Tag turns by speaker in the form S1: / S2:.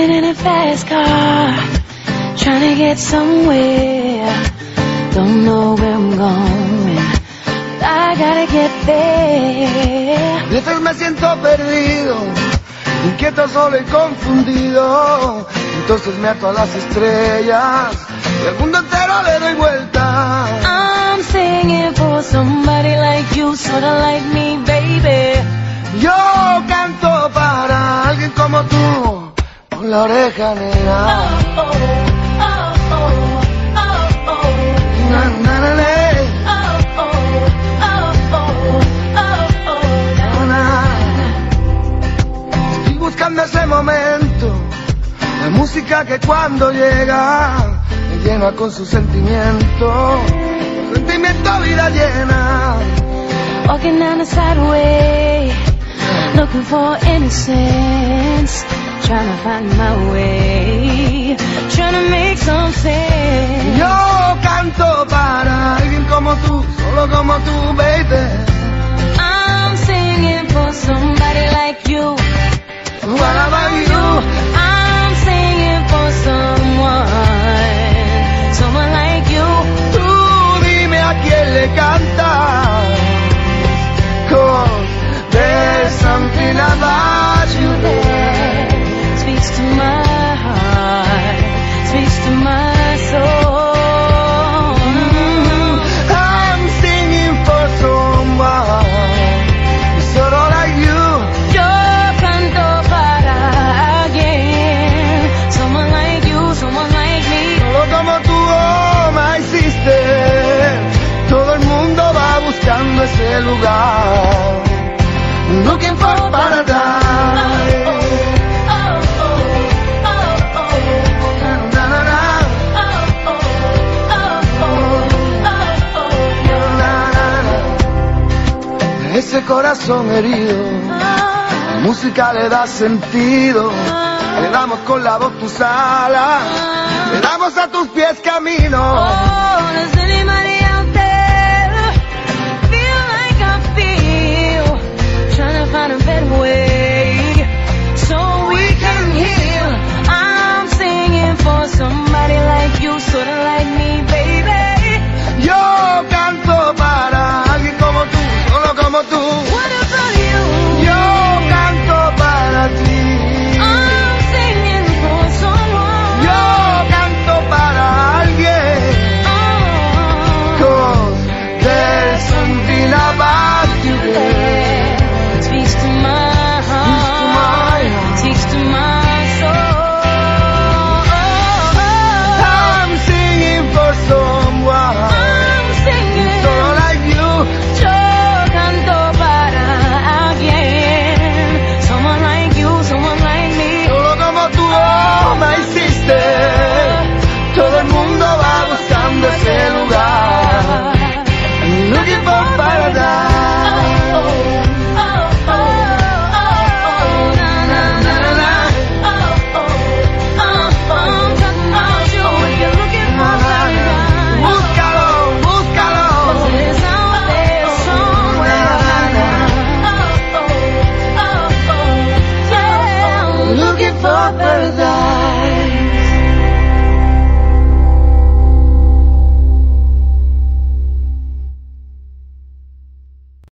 S1: Sitting in a fast car, trying to get somewhere. Don't know where I'm going, but I gotta get there.
S2: A veces me siento perdido, inquieto, solo y confundido. Entonces me ato a las estrellas y al mundo entero le doy vuelta.
S1: I'm singing for somebody like you, sorta like me, baby.
S2: Yo canto para alguien como tú, con la oreja negra.
S1: Oh, oh, oh, oh, oh, oh.
S2: Na, na, na, na.
S1: Oh, oh, oh, oh, oh, oh,
S2: Na, na. Estoy buscando ese momento, la música que cuando llega me llena con su sentimiento. Sentimiento, vida llena.
S1: Walking down the sideway, looking for innocence, trying to find my way, trying to make some sense.
S2: Yo canto para alguien como tú, solo como tú, baby.
S1: I'm singing for somebody like you.
S2: What about you?
S1: I'm singing for someone like you.
S2: Tú dime a quién le cantas. 'Cause there's something about you there.
S1: Speaks to my heart, speaks to my soul.
S2: I'm singing for someone sort of like you.
S1: Yo canto para alguien, someone like you, someone like me.
S2: Solo como tú, oh my sister. Todo el mundo va buscando ese lugar. Looking for paradise. Ese corazón herido, la música le da sentido. Le damos con la voz tus alas, le damos a tus pies camino.
S1: Oh, does anybody out there feel like I feel? Trying to find a better way so we can heal. I'm singing for somebody like you, sorta like me, baby.
S2: Yo canto para alguien como tú, solo como tú.